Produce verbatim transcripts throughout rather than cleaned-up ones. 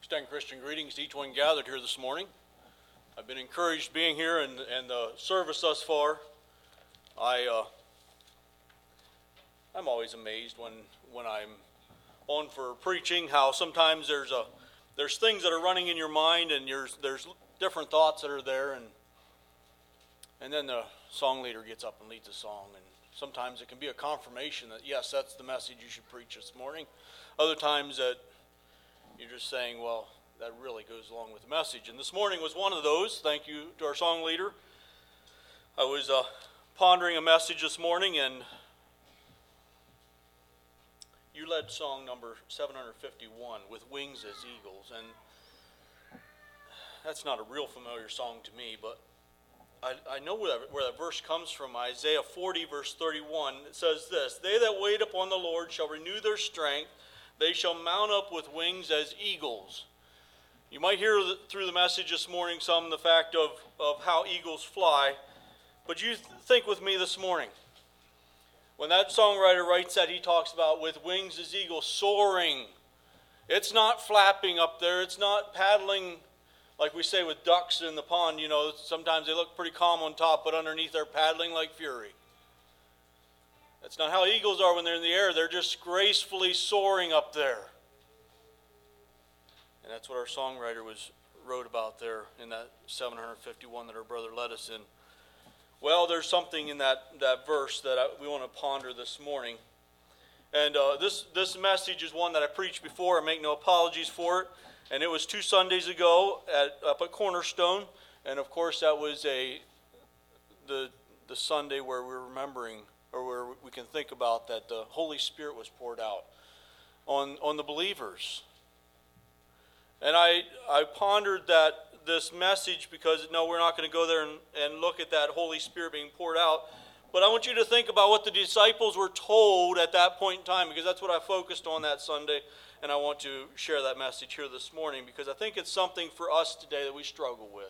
Extend Christian greetings to each one gathered here this morning. I've been encouraged being here and, and the service thus far. I, uh, I'm always amazed when, when I'm on for preaching, how sometimes there's a there's things that are running in your mind and there's, there's different thoughts that are there, and and then the song leader gets up and leads a song, and sometimes it can be a confirmation that, yes, that's the message you should preach this morning. Other times that you're just saying, well, that really goes along with the message. And this morning was one of those. Thank you to our song leader. I was uh, pondering a message this morning, and you led song number seven hundred fifty-one, With Wings as Eagles. And that's not a real familiar song to me, but I, I know where that, where that verse comes from. Isaiah forty, verse thirty-one. It says this: They that wait upon the Lord shall renew their strength. They shall mount up with wings as eagles. You might hear through the message this morning some of the fact of, of how eagles fly, but you th- think with me this morning. When that songwriter writes that, he talks about with wings as eagles, soaring. It's not flapping up there. It's not paddling like we say with ducks in the pond. You know, sometimes they look pretty calm on top, but underneath they're paddling like fury. That's not how eagles are when they're in the air. They're just gracefully soaring up there. And that's what our songwriter was wrote about there in that seven hundred fifty-one that our brother led us in. Well, there's something in that, that verse that I, we want to ponder this morning. And uh, this, this message is one that I preached before. I make no apologies for it. And it was two Sundays ago at, up at Cornerstone. And of course that was a the the Sunday where we're remembering, or where we can think about that the Holy Spirit was poured out on, on the believers. And I, I pondered that this message because, no, we're not going to go there and, and look at that Holy Spirit being poured out. But I want you to think about what the disciples were told at that point in time, because that's what I focused on that Sunday. And I want to share that message here this morning because I think it's something for us today that we struggle with.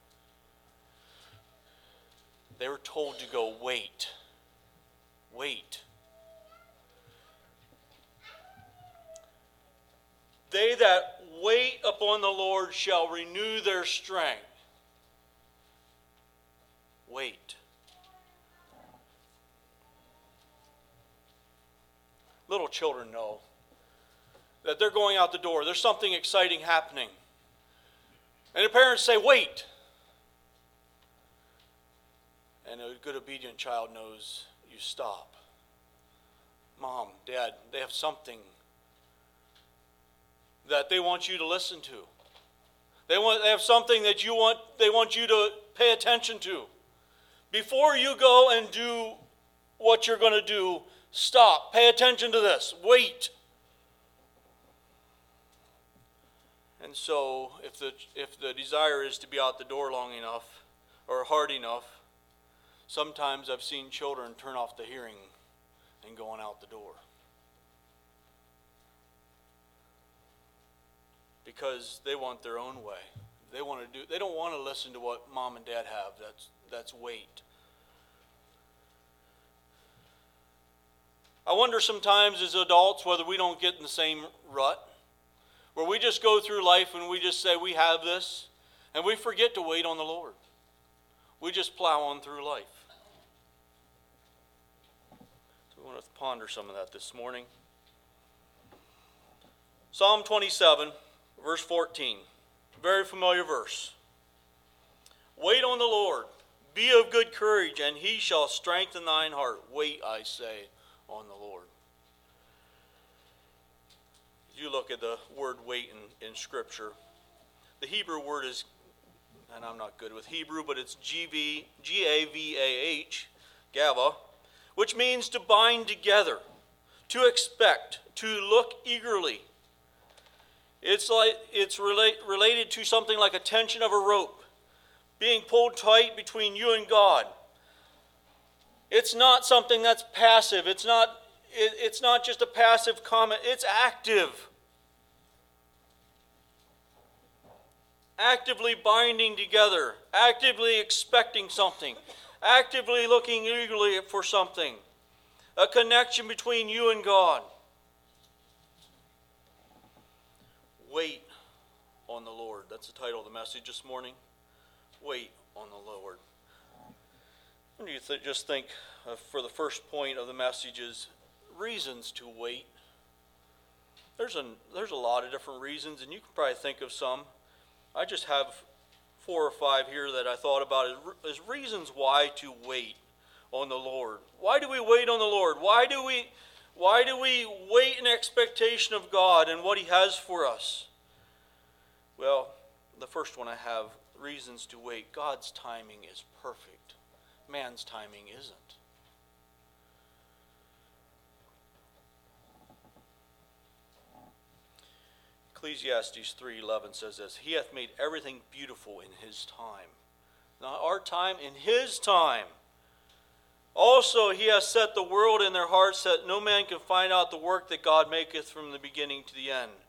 They were told to go wait. Wait. They that wait upon the Lord shall renew their strength. Wait. Little children know that they're going out the door. There's something exciting happening. And the parents say, wait. And a good obedient child knows you stop. Mom, Dad, they have something that they want you to listen to. They want they have something that you want they want you to pay attention to. Before you go and do what you're going to do, stop. Pay attention to this. Wait. And so if the if the desire is to be out the door long enough or hard enough, sometimes I've seen children turn off the hearing and going out the door. Because they want their own way. They want to do they don't want to listen to what mom and dad have. That's that's wait. I wonder sometimes as adults whether we don't get in the same rut, where we just go through life and we just say we have this, and we forget to wait on the Lord. We just plow on through life. So we want to ponder some of that this morning. Psalm twenty-seven, verse fourteen. Very familiar verse. Wait on the Lord. Be of good courage, and he shall strengthen thine heart. Wait, I say, on the Lord. You look at the word wait in, in Scripture. The Hebrew word is, and I'm not good with Hebrew, but it's G A V A H, Gava, which means to bind together, to expect, to look eagerly. It's like it's relate, related to something like a tension of a rope, being pulled tight between you and God. It's not something that's passive. It's not, it, it's not just a passive comment. It's active. Actively binding together. Actively expecting something. Actively looking eagerly for something. A connection between you and God. Wait on the Lord. That's the title of the message this morning. Wait on the Lord. And you th- just think uh, for the first point of the message is reasons to wait. There's a, there's a lot of different reasons, and you can probably think of some. I just have four or five here that I thought about as, as reasons why to wait on the Lord. Why do we wait on the Lord? Why do we why do we wait in expectation of God and what He has for us? Well, the first one I have, reasons to wait. God's timing is perfect. Man's timing isn't. Ecclesiastes three eleven says this, He hath made everything beautiful in His time. Not our time, in His time. Also, He has set the world in their hearts that no man can find out the work that God maketh from the beginning to the end.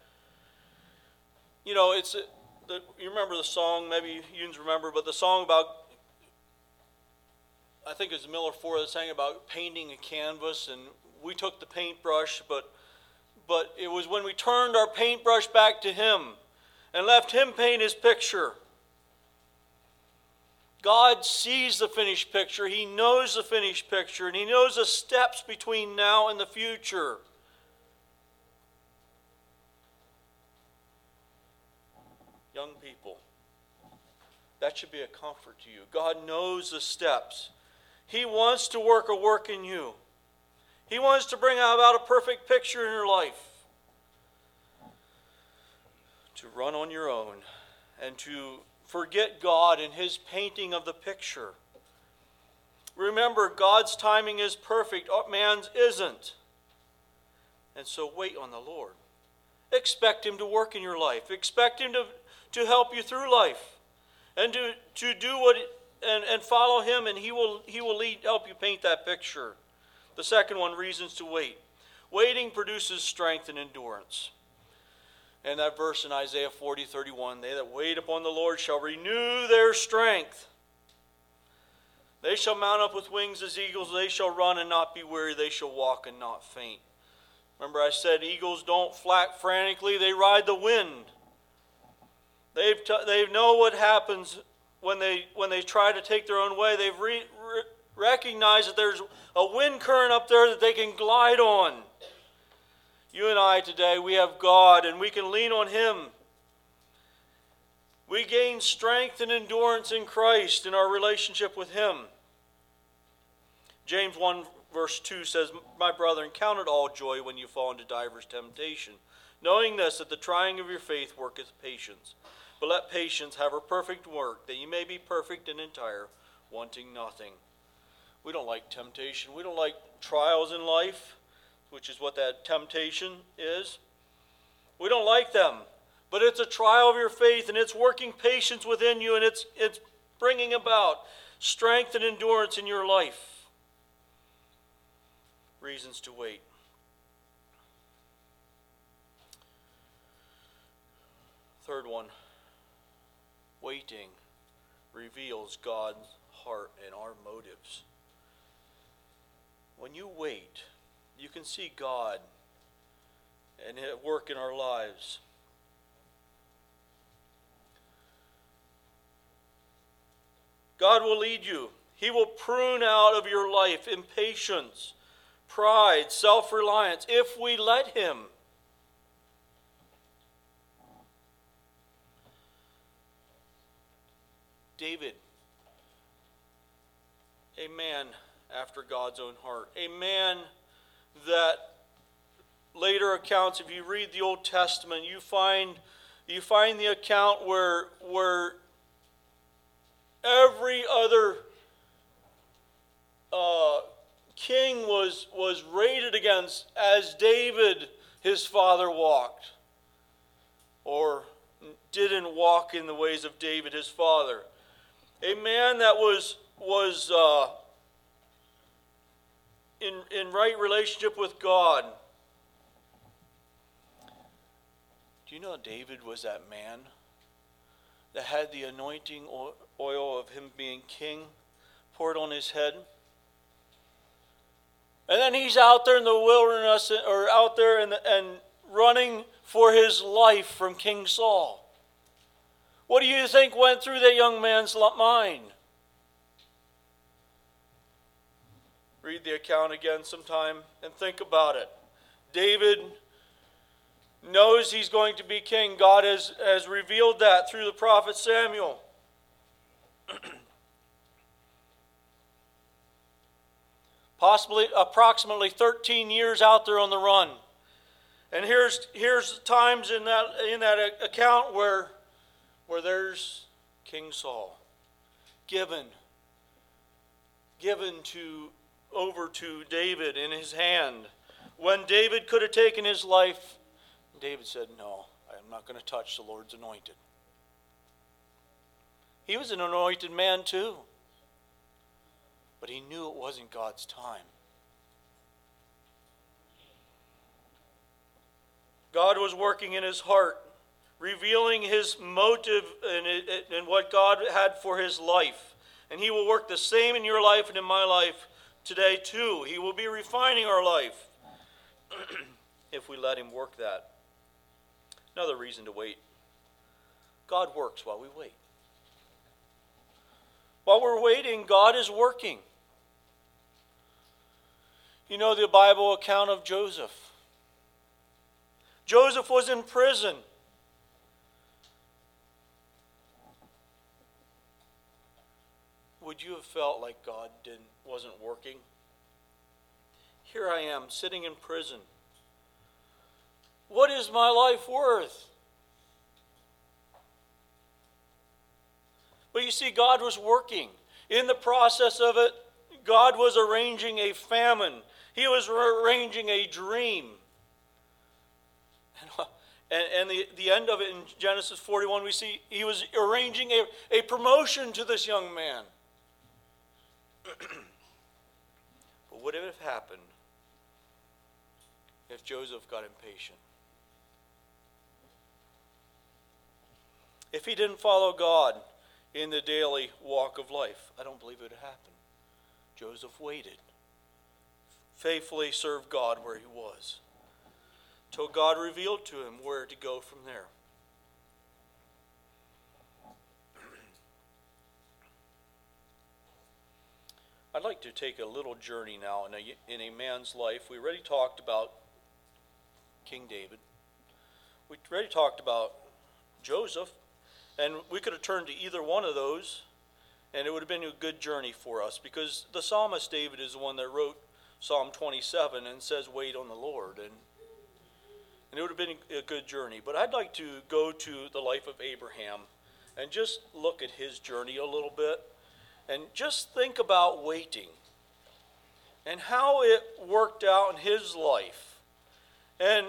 You know, it's the, you remember the song, maybe you remember, but the song about, I think it's Miller Ford that sang about painting a canvas, and we took the paintbrush, but but it was when we turned our paintbrush back to Him and left Him paint His picture. God sees the finished picture. He knows the finished picture, and He knows the steps between now and the future. Young people, that should be a comfort to you. God knows the steps. He wants to work a work in you. He wants to bring about a perfect picture in your life. To run on your own and to forget God and His painting of the picture. Remember, God's timing is perfect. Man's isn't. And so wait on the Lord. Expect Him to work in your life. Expect Him to, to help you through life. And to, to do what and, and follow Him, and He will He will lead help you paint that picture. The second one, reasons to wait. Waiting produces strength and endurance. And that verse in Isaiah forty thirty-one, they that wait upon the Lord shall renew their strength. They shall mount up with wings as eagles. They shall run and not be weary. They shall walk and not faint. Remember I said eagles don't flap frantically. They ride the wind. They've t- they know what happens when they when they try to take their own way. They've re- re- recognized that there's a wind current up there that they can glide on. You and I today, we have God, and we can lean on Him. We gain strength and endurance in Christ in our relationship with Him. James one verse two says, My brethren, count it all joy when you fall into divers temptation, knowing this, that the trying of your faith worketh patience. But let patience have her perfect work, that ye may be perfect and entire, wanting nothing. We don't like temptation. We don't like trials in life, which is what that temptation is. We don't like them. But it's a trial of your faith, and it's working patience within you, and it's it's bringing about strength and endurance in your life. Reasons to wait. Third one, waiting reveals God's heart and our motives. When you wait, you can see God and His work in our lives. God will lead you. He will prune out of your life impatience, pride, self-reliance, if we let Him. David, a man after God's own heart, a man that later accounts, if you read the Old Testament, you find you find the account where where every other uh, king was was rated against as David, his father, walked, or didn't walk in the ways of David, his father. A man that was was uh, in in right relationship with God. Do you know David was that man that had the anointing oil of him being king poured on his head? And then he's out there in the wilderness, or out there and and running for his life from King Saul. What do you think went through that young man's mind? Read the account again sometime and think about it. David knows he's going to be king. God has, has revealed that through the prophet Samuel. Possibly approximately thirteen years out there on the run. And here's here's times in that in that account where where there's King Saul given given to over to David in his hand. When David could have taken his life, David said, "No, I'm not going to touch the Lord's anointed." He was an anointed man too. But he knew it wasn't God's time. God was working in his heart, revealing his motive and what God had for his life. And he will work the same in your life and in my life today too. He will be refining our life if we let him work that. Another reason to wait. God works while we wait. While we're waiting, God is working. You know the Bible account of Joseph. Joseph was in prison. Would you have felt like God didn't wasn't working? Here I am sitting in prison. What is my life worth? But you see, God was working. In the process of it, God was arranging a famine. He was arranging a dream. And, and, and the, the end of it in Genesis forty-one, we see he was arranging a, a promotion to this young man. But would it have happened if Joseph got impatient? If he didn't follow God in the daily walk of life, I don't believe it would have happened. Joseph waited, faithfully served God where he was, till God revealed to him where to go from there. I'd like to take a little journey now in a, in a man's life. We already talked about King David. We already talked about Joseph. And we could have turned to either one of those, and it would have been a good journey for us, because the psalmist David is the one that wrote Psalm twenty-seven and says, "Wait on the Lord." And, and it would have been a good journey. But I'd like to go to the life of Abraham and just look at his journey a little bit and just think about waiting and how it worked out in his life. And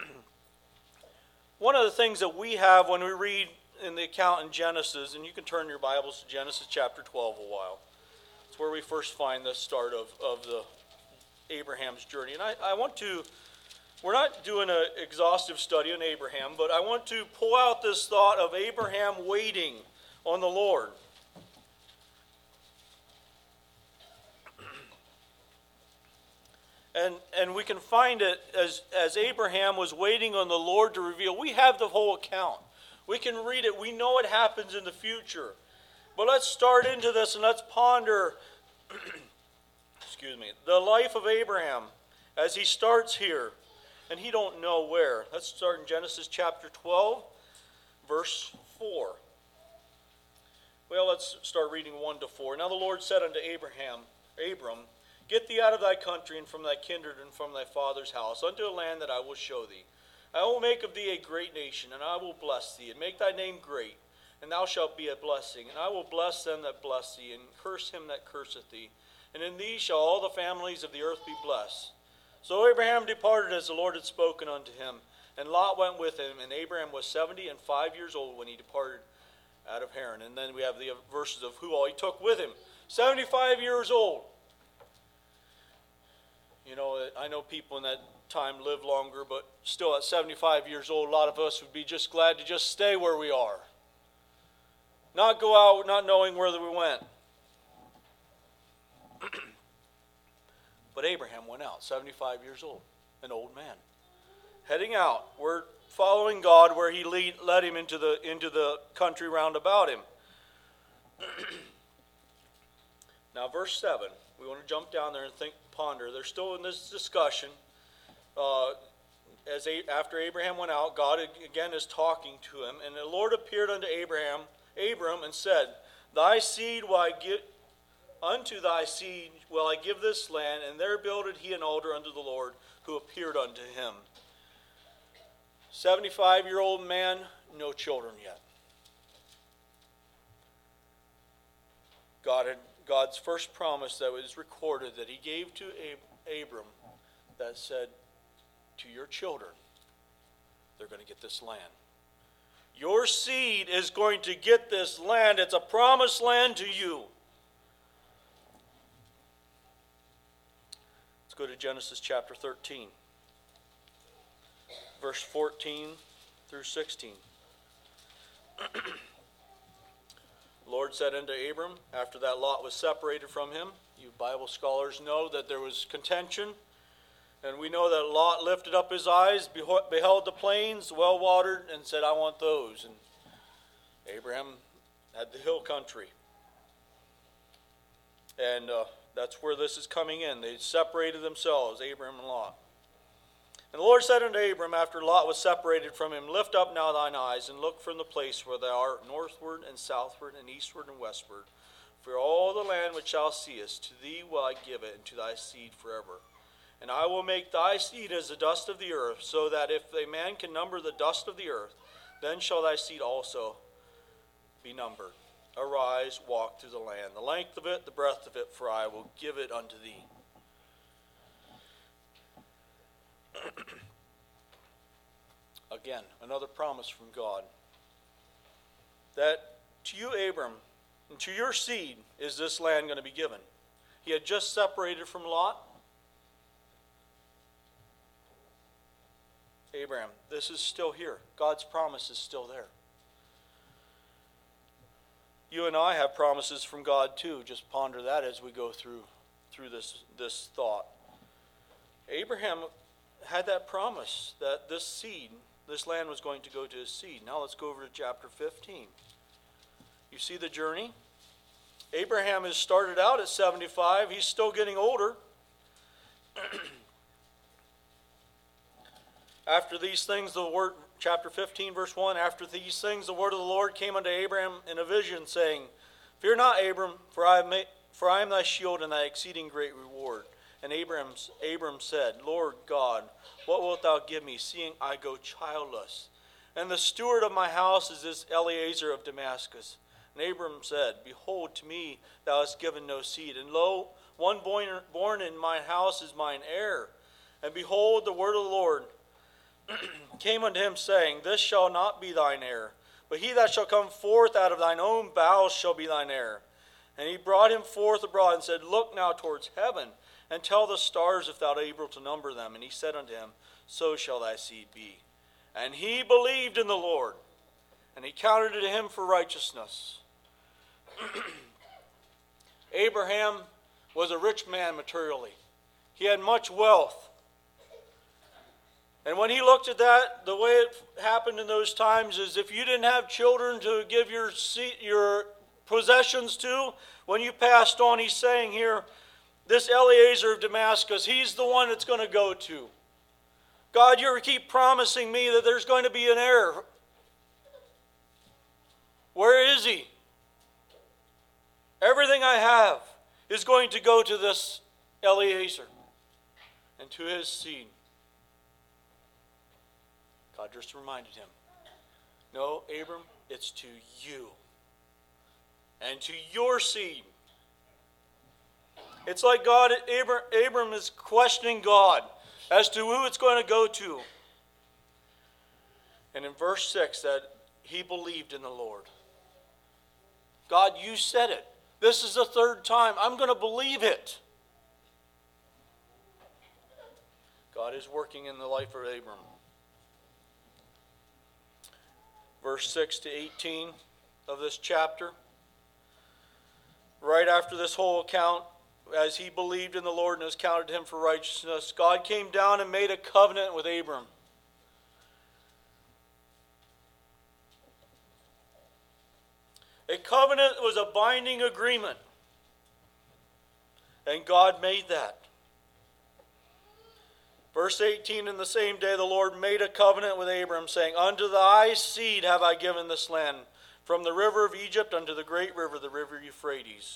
one of the things that we have when we read in the account in Genesis, and you can turn your Bibles to Genesis chapter twelve a while. It's where we first find the start of, of the Abraham's journey. And I, I want to, we're not doing an exhaustive study on Abraham, but I want to pull out this thought of Abraham waiting on the Lord. And and we can find it as, as Abraham was waiting on the Lord to reveal. We have the whole account. We can read it. We know what happens in the future. But let's start into this and let's ponder, excuse me, the life of Abraham as he starts here. And he don't know where. Let's start in Genesis chapter twelve, verse four. Well, let's start reading one to four. Now the Lord said unto Abraham, Abram, get thee out of thy country and from thy kindred and from thy father's house unto a land that I will show thee. I will make of thee a great nation, and I will bless thee, and make thy name great, and thou shalt be a blessing. And I will bless them that bless thee, and curse him that curseth thee. And in thee shall all the families of the earth be blessed. So Abraham departed as the Lord had spoken unto him, and Lot went with him. And Abraham was seventy and five years old when he departed out of Haran. And then we have the verses of who all he took with him. seventy-five years old. You know, I know people in that time live longer, but still at seventy-five years old, a lot of us would be just glad to just stay where we are. Not go out not knowing where we went. But Abraham went out, seventy-five years old, an old man. Heading out, where following God where he lead, led him into the, into the country round about him. Now, verse seven, we want to jump down there and think, ponder. They're still in this discussion. Uh, as a, after Abraham went out, God again is talking to him. And the Lord appeared unto Abraham, Abram, and said, Thy seed will I give, unto thy seed will I give this land. And there builded he an altar unto the Lord, who appeared unto him. seventy-five-year-old man, no children yet. God had God's first promise that was recorded that he gave to Ab- Abram that said, to your children, they're going to get this land. Your seed is going to get this land. It's a promised land to you. Let's go to Genesis chapter thirteen, verse fourteen through sixteen. The Lord said unto Abram, after that Lot was separated from him, you Bible scholars know that there was contention, and we know that Lot lifted up his eyes, beheld the plains, well-watered, and said, I want those. And Abraham had the hill country. And uh, that's where this is coming in. They separated themselves, Abraham and Lot. And the Lord said unto Abram, after Lot was separated from him, Lift up now thine eyes, and look from the place where thou art, northward and southward and eastward and westward. For all the land which thou seest, to thee will I give it, and to thy seed forever. And I will make thy seed as the dust of the earth, so that if a man can number the dust of the earth, then shall thy seed also be numbered. Arise, walk through the land, the length of it, the breadth of it, for I will give it unto thee. Again, another promise from God. That to you, Abram, and to your seed is this land going to be given. He had just separated from Lot. Abraham, this is still here. God's promise is still there. You and I have promises from God too. Just ponder that as we go through, through this, this thought. Abraham had that promise that this seed, this land was going to go to his seed. Now let's go over to chapter fifteen. You see the journey? Abraham has started out at seventy-five. He's still getting older. After these things, the word, chapter fifteen, verse one, after these things, the word of the Lord came unto Abraham in a vision, saying, Fear not, Abram, for I, have made, for I am thy shield and thy exceeding great reward. And Abram's, Abram said, Lord God, what wilt thou give me, seeing I go childless? And the steward of my house is this Eliezer of Damascus. And Abram said, Behold, to me thou hast given no seed, and lo, one born, born in mine house is mine heir. And behold, the word of the Lord came unto him, saying, This shall not be thine heir, but he that shall come forth out of thine own bowels shall be thine heir. And he brought him forth abroad and said, Look now towards heaven, and tell the stars if thou art able to number them. And he said unto him, So shall thy seed be. And he believed in the Lord, and he counted it to him for righteousness. Abraham was a rich man materially. He had much wealth. And when he looked at that, the way it happened in those times is if you didn't have children to give your seat, your possessions to, when you passed on, he's saying here, this Eliezer of Damascus, he's the one that's going to go to. God, you keep promising me that there's going to be an heir. Where is he? Everything I have is going to go to this Eliezer and to his seed. God just reminded him, no, Abram, it's to you and to your seed. It's like God, Abram, Abram is questioning God as to who it's going to go to. And in verse six, that he believed in the Lord. God, you said it. This is the third time. I'm going to believe it. God is working in the life of Abram. Verse six to eighteen of this chapter. Right after this whole account, as he believed in the Lord and was counted to him for righteousness, God came down and made a covenant with Abram. covenant was a binding agreement. And God made that. Verse eighteen, in the same day the Lord made a covenant with Abram, saying, Unto thy seed have I given this land, from the river of Egypt unto the great river, the river Euphrates.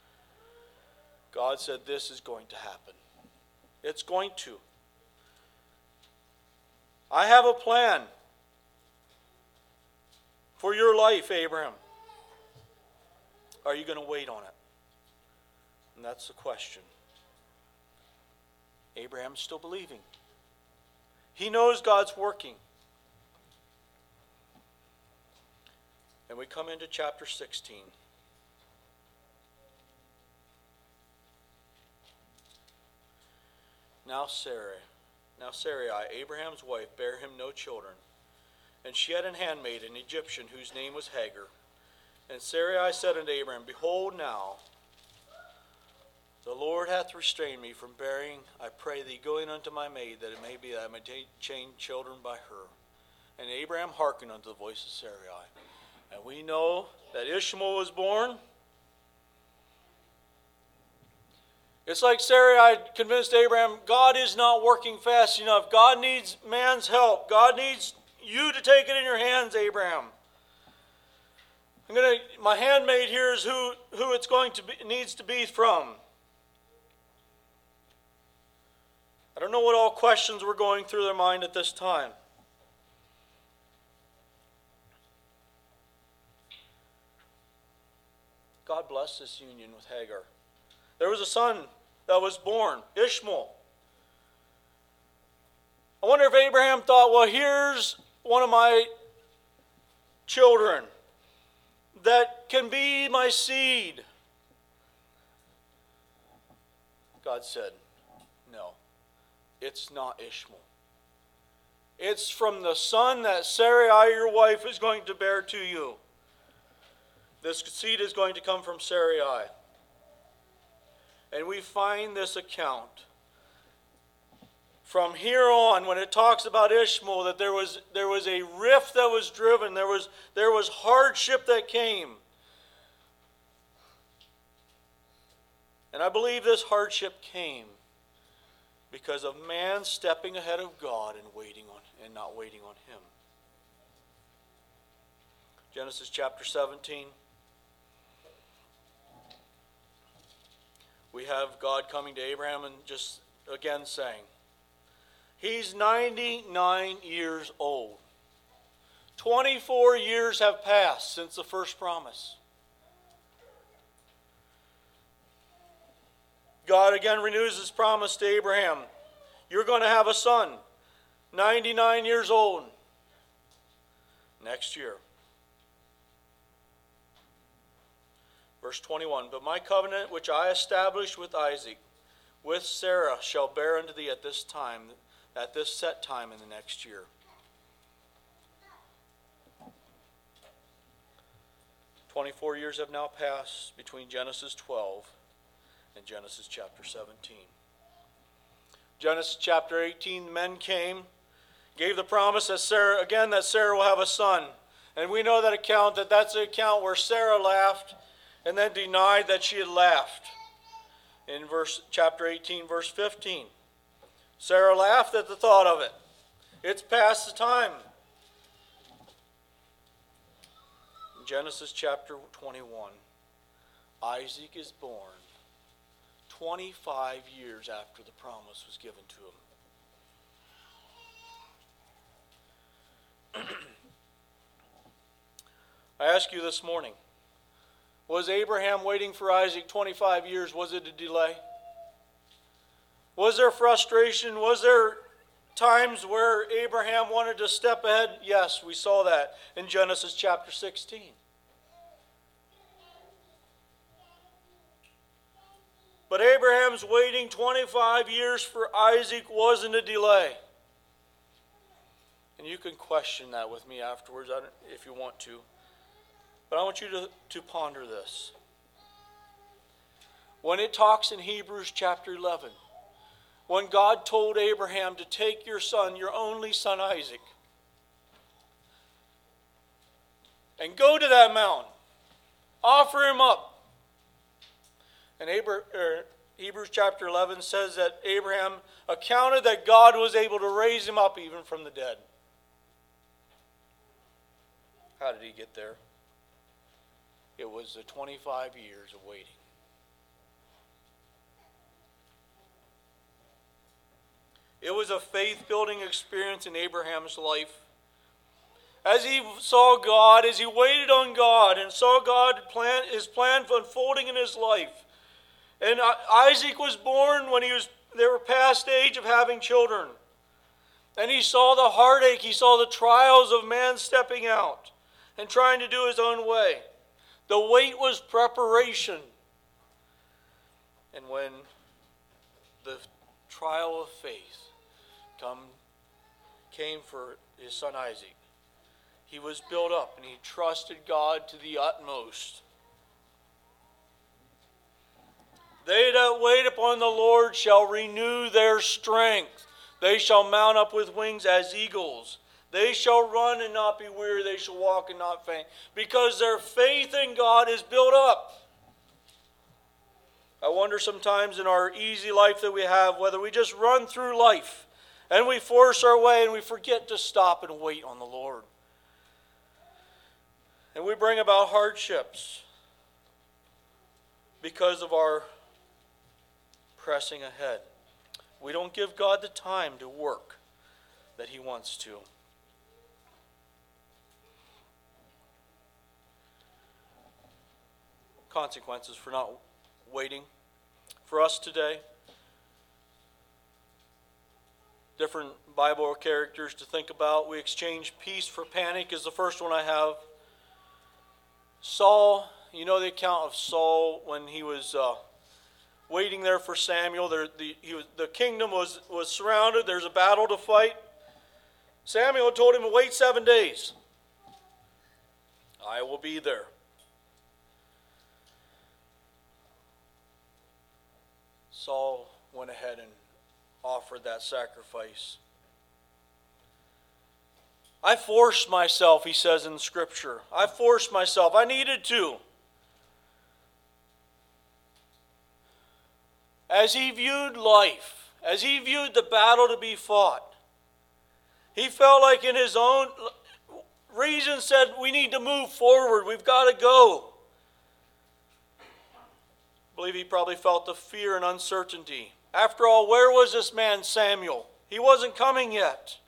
God said this is going to happen. It's going to. I have a plan for your life, Abraham. Are you going to wait on it? And that's the question. Abraham's still believing. He knows God's working. And we come into chapter sixteen. Now Sarai, now Sarai, Abraham's wife, bare him no children. And she had an handmaid, an Egyptian, whose name was Hagar. And Sarai said unto Abraham, Behold now, the Lord hath restrained me from bearing, I pray thee, going unto my maid, that it may be that I may change children by her. And Abraham hearkened unto the voice of Sarai. And we know that Ishmael was born. It's like Sarai convinced Abraham, God is not working fast enough. God needs man's help. God needs you to take it in your hands, Abraham. I'm gonna. My handmaid here is who who it's going to be needs to be from. I don't know what all questions were going through their mind at this time. God blessed this union with Hagar. There was a son that was born, Ishmael. I wonder if Abraham thought, well, here's one of my children that can be my seed. God said, no, it's not Ishmael. It's from the son that Sarai, your wife, is going to bear to you. This seed is going to come from Sarai. And we find this account from here on, when it talks about Ishmael, that there was there was a rift that was driven, there was there was hardship that came. And I believe this hardship came because of man stepping ahead of God and waiting on and not waiting on him. Genesis chapter seventeen. We have God coming to Abraham and just again saying, he's ninety-nine years old. twenty-four years have passed since the first promise. God again renews his promise to Abraham. You're going to have a son, ninety-nine years old, next year. Verse twenty-one, but my covenant which I established with Isaac, with Sarah shall bear unto thee at this time, at this set time in the next year. Twenty-four years have now passed between Genesis twelve and Genesis chapter seventeen. Genesis chapter eighteen, the men came, gave the promise that Sarah, again, that Sarah will have a son. And we know that account, that that's the account where Sarah laughed and then denied that she had laughed. In verse chapter eighteen, verse fifteen. Sarah laughed at the thought of it. It's past the time. In Genesis chapter twenty-one, Isaac is born twenty-five years after the promise was given to him. I ask you this morning, was Abraham waiting for Isaac twenty-five years? Was it a delay? Was there frustration? Was there times where Abraham wanted to step ahead? Yes, we saw that in Genesis chapter sixteen. But Abraham's waiting twenty-five years for Isaac wasn't a delay. And you can question that with me afterwards if you want to. But I want you to, to ponder this. When it talks in Hebrews chapter eleven, when God told Abraham to take your son, your only son Isaac, and go to that mountain Offer him up. And Abra- er, Hebrews chapter eleven says that Abraham accounted that God was able to raise him up even from the dead. How did he get there? It was the twenty-five years of waiting. It was a faith-building experience in Abraham's life. As he saw God, as he waited on God and saw God plan, his plan unfolding in his life. And Isaac was born when he was they were past age of having children. And he saw the heartache, he saw the trials of man stepping out and trying to do his own way. The wait was preparation. And when the trial of faith come, came for his son Isaac, he was built up and he trusted God to the utmost. They that wait upon the Lord shall renew their strength. They shall mount up with wings as eagles. They shall run and not be weary. They shall walk and not faint. Because their faith in God is built up. I wonder sometimes in our easy life that we have, whether we just run through life and we force our way and we forget to stop and wait on the Lord. And we bring about hardships because of our pressing ahead. We don't give God the time to work that He wants to. Consequences for not waiting. For us today, different Bible characters to think about. We exchange peace for panic is the first one I have. Saul, you know the account of Saul when he was uh, waiting there for Samuel. There, the, he was, the kingdom was, was surrounded. There's a battle to fight. Samuel told him to wait seven days. I will be there. Saul went ahead and offered that sacrifice. I forced myself, he says in Scripture. I forced myself. I needed to. As he viewed life, as he viewed the battle to be fought, he felt like in his own reason said, we need to move forward. We've got to go. I believe he probably felt the fear and uncertainty. After all, where was this man Samuel? He wasn't coming yet.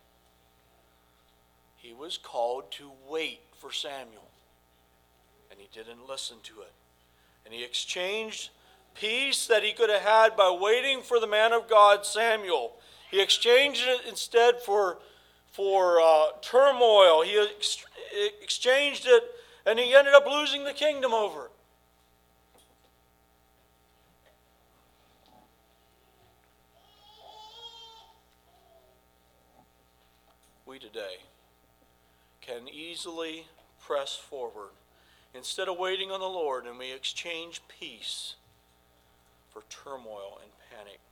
He was called to wait for Samuel. And he didn't listen to it. And he exchanged peace that he could have had by waiting for the man of God, Samuel. He exchanged it instead for, for uh, turmoil. He ex- exchanged it, and he ended up losing the kingdom over it. We today can easily press forward instead of waiting on the Lord, and we exchange peace for turmoil and panic.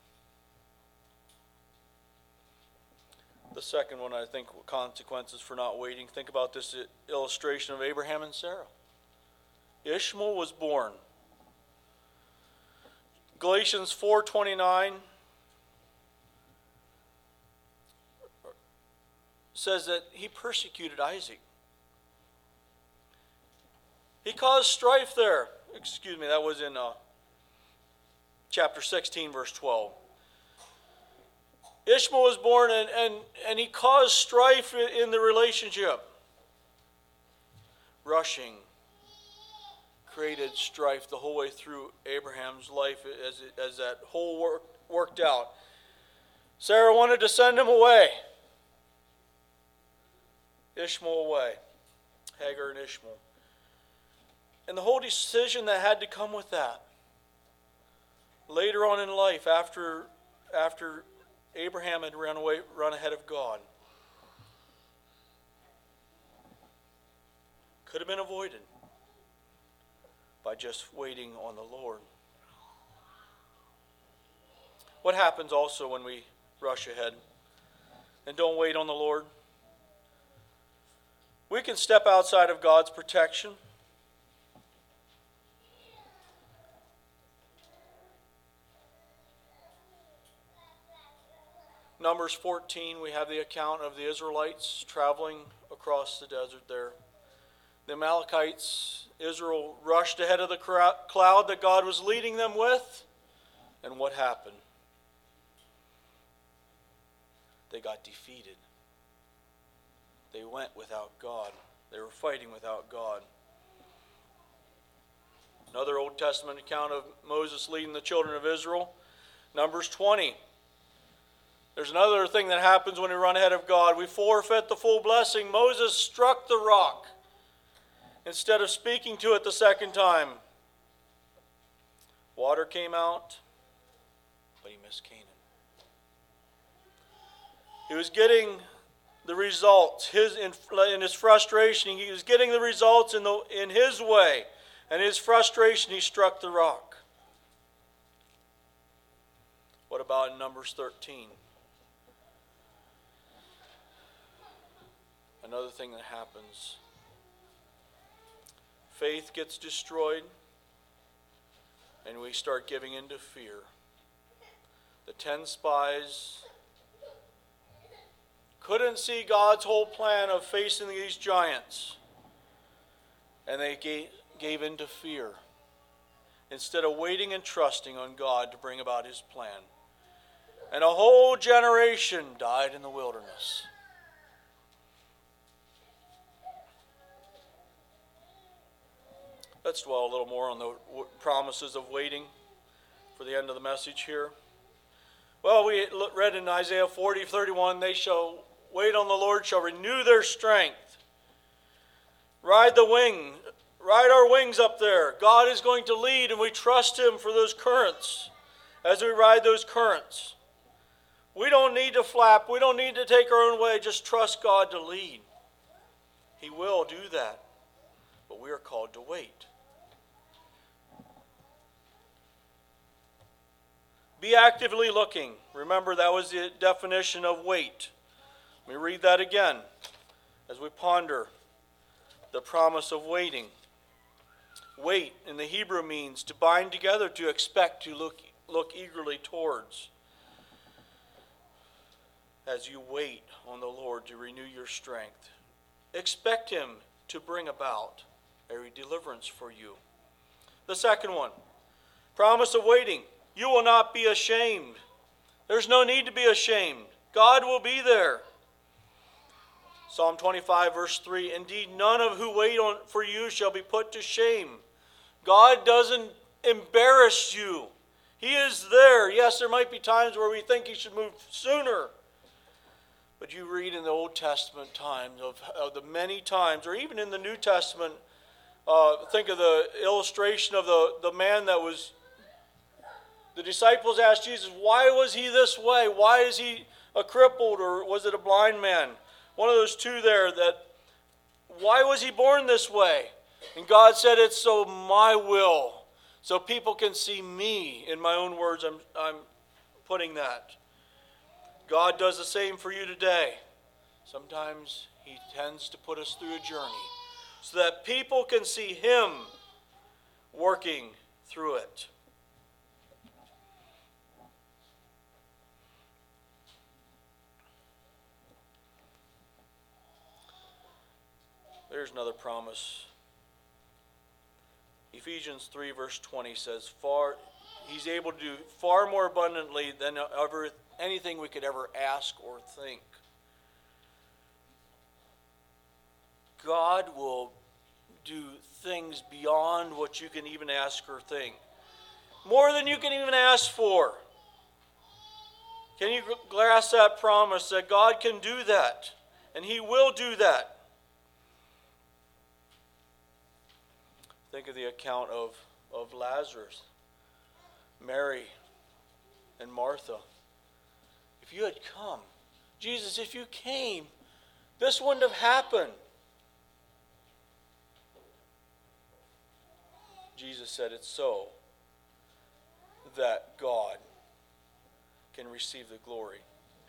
The second one, I think, consequences for not waiting. Think about this illustration of Abraham and Sarah. Ishmael was born. Galatians four twenty-nine says that he persecuted Isaac. He caused strife there. Excuse me, that was in uh, chapter sixteen, verse twelve. Ishmael was born and, and, and he caused strife in the relationship. Rushing created strife the whole way through Abraham's life as, it, as that whole work worked out. Sarah wanted to send him away. Ishmael away. Hagar and Ishmael. And the whole decision that had to come with that. Later on in life, after, after Abraham had run away, run ahead of God, could have been avoided by just waiting on the Lord. What happens also when we rush ahead and don't wait on the Lord? We can step outside of God's protection. Numbers fourteen, we have the account of the Israelites traveling across the desert there. The Amalekites, Israel rushed ahead of the cloud that God was leading them with. And what happened? They got defeated. They went without God. They were fighting without God. Another Old Testament account of Moses leading the children of Israel. Numbers twenty. There's another thing that happens when we run ahead of God. We forfeit the full blessing. Moses struck the rock instead of speaking to it the second time. Water came out, but he missed Canaan. He was getting the results. His in, in his frustration, he was getting the results in the in his way. And his frustration, he struck the rock. What about in Numbers thirteen? Another thing that happens. Faith gets destroyed, and we start giving into fear. The ten spies couldn't see God's whole plan of facing these giants, and they gave, gave into fear instead of waiting and trusting on God to bring about his plan. And a whole generation died in the wilderness. Let's dwell a little more on the promises of waiting for the end of the message here. Well, we read in Isaiah forty, thirty-one, they shall wait on the Lord, shall renew their strength. Ride the wing, ride our wings up there. God is going to lead, and we trust him for those currents as we ride those currents. We don't need to flap. We don't need to take our own way. Just trust God to lead. He will do that. But we are called to wait. Be actively looking. Remember, that was the definition of wait. Let me read that again as we ponder the promise of waiting. Wait in the Hebrew means to bind together, to expect, to look, look eagerly towards. As you wait on the Lord to renew your strength, expect him to bring about a deliverance for you. The second one, promise of waiting. You will not be ashamed. There's no need to be ashamed. God will be there. Psalm twenty-five, verse three, indeed, none of who wait on for you shall be put to shame. God doesn't embarrass you. He is there. Yes, there might be times where we think he should move sooner. But you read in the Old Testament times of, of the many times, or even in the New Testament, uh, think of the illustration of the, the man that was, the disciples asked Jesus, why was he this way? Why is he a crippled, or was it a blind man? One of those two there, that, why was he born this way? And God said, it's so my will, so people can see me. In my own words, I'm, I'm putting that. God does the same for you today. Sometimes he tends to put us through a journey so that people can see him working through it. There's another promise. Ephesians three verse twenty says, "Far he's able to do far more abundantly than ever anything we could ever ask or think." God will do things beyond what you can even ask or think. More than you can even ask for. Can you grasp that promise that God can do that? And he will do that. Think of the account of, of Lazarus, Mary, and Martha. If you had come, Jesus, if you came, this wouldn't have happened. Jesus said it's so that God can receive the glory.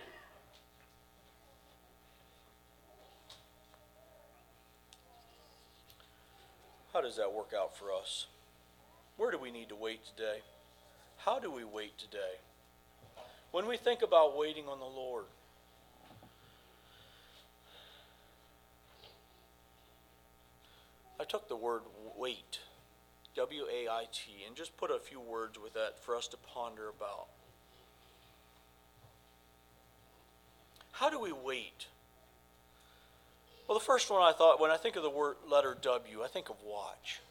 How does that work out for us? Where do we need to wait today? How do we wait today? When we think about waiting on the Lord, I took the word wait, W A I T, and just put a few words with that for us to ponder about. How do we wait? Well, the first one I thought, when I think of the word letter W, I think of watch.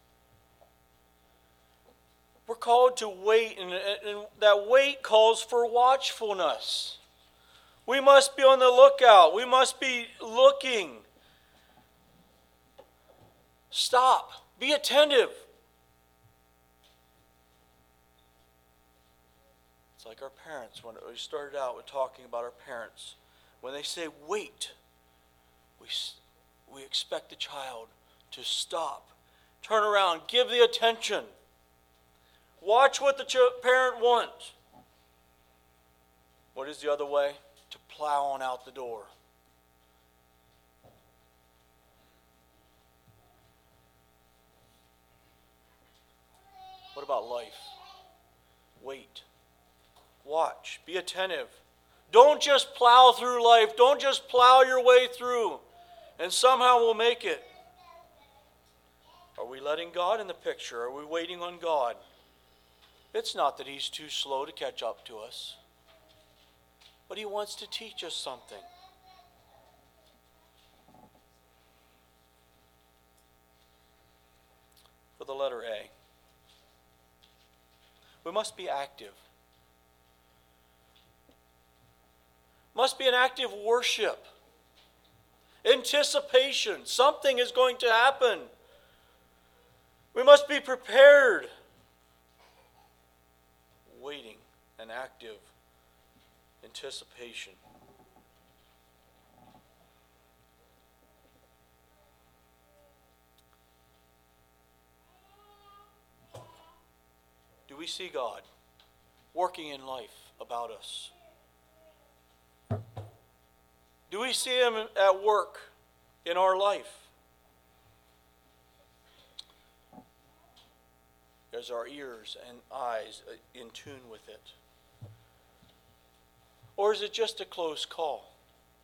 We're called to wait, and, and that wait calls for watchfulness. We must be on the lookout. We must be looking. Stop. Be attentive. It's like our parents, when we started out with talking about our parents. When they say wait, we, we expect the child to stop, turn around, give the attention. Watch what the ch- parent wants. What is the other way? To plow on out the door. What about life? Wait. Watch. Be attentive. Don't just plow through life. Don't just plow your way through and somehow we'll make it. Are we letting God in the picture? Are we waiting on God? It's not that He's too slow to catch up to us, but He wants to teach us something. For the letter A, we must be active. Must be an active worship. Anticipation. Something is going to happen. We must be prepared. Waiting, an active anticipation. Do we see God working in life about us? Do we see Him at work in our life? Is our ears and eyes in tune with it? Or is it just a close call?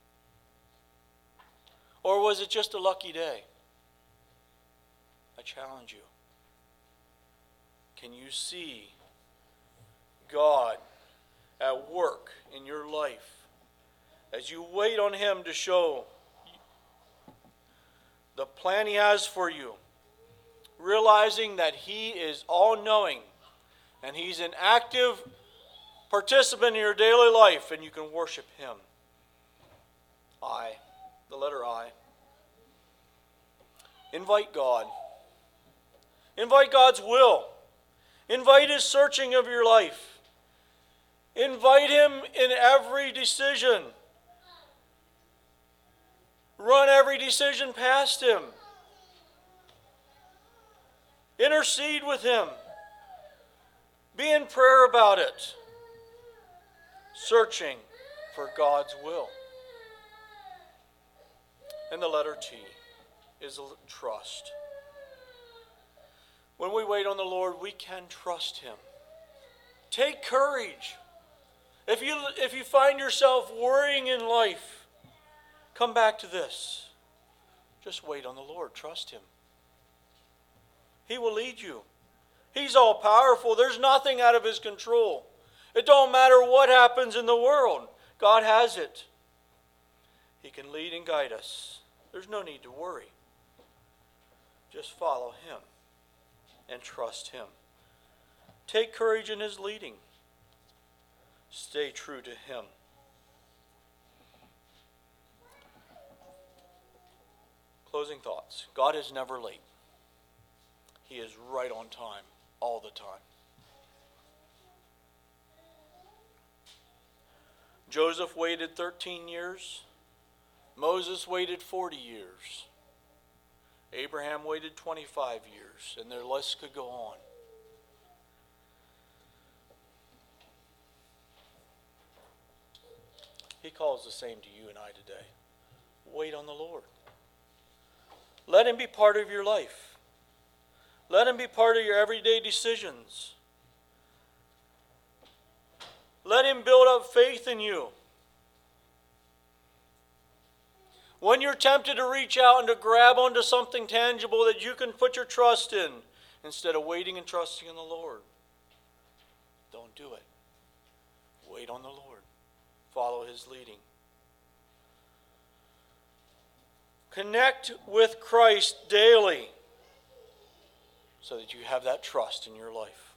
Or was it just a lucky day? I challenge you. Can you see God at work in your life as you wait on Him to show the plan He has for you, realizing that He is all-knowing and He's an active participant in your daily life and you can worship Him? I, the letter I. Invite God. Invite God's will. Invite His searching of your life. Invite Him in every decision. Run every decision past Him. Intercede with Him. Be in prayer about it. Searching for God's will. And the letter T is trust. When we wait on the Lord, we can trust Him. Take courage. If you, if you find yourself worrying in life, come back to this. Just wait on the Lord. Trust Him. He will lead you. He's all powerful. There's nothing out of His control. It don't matter what happens in the world. God has it. He can lead and guide us. There's no need to worry. Just follow Him and trust Him. Take courage in His leading. Stay true to Him. Closing thoughts. God is never late. He is right on time, all the time. Joseph waited thirteen years. Moses waited forty years. Abraham waited twenty-five years, and their list could go on. He calls the same to you and I today. Wait on the Lord. Let Him be part of your life. Let Him be part of your everyday decisions. Let Him build up faith in you. When you're tempted to reach out and to grab onto something tangible that you can put your trust in, instead of waiting and trusting in the Lord, don't do it. Wait on the Lord. Follow His leading. Connect with Christ daily so that you have that trust in your life.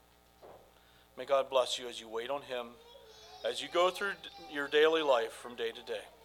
May God bless you as you wait on Him, as you go through your daily life from day to day.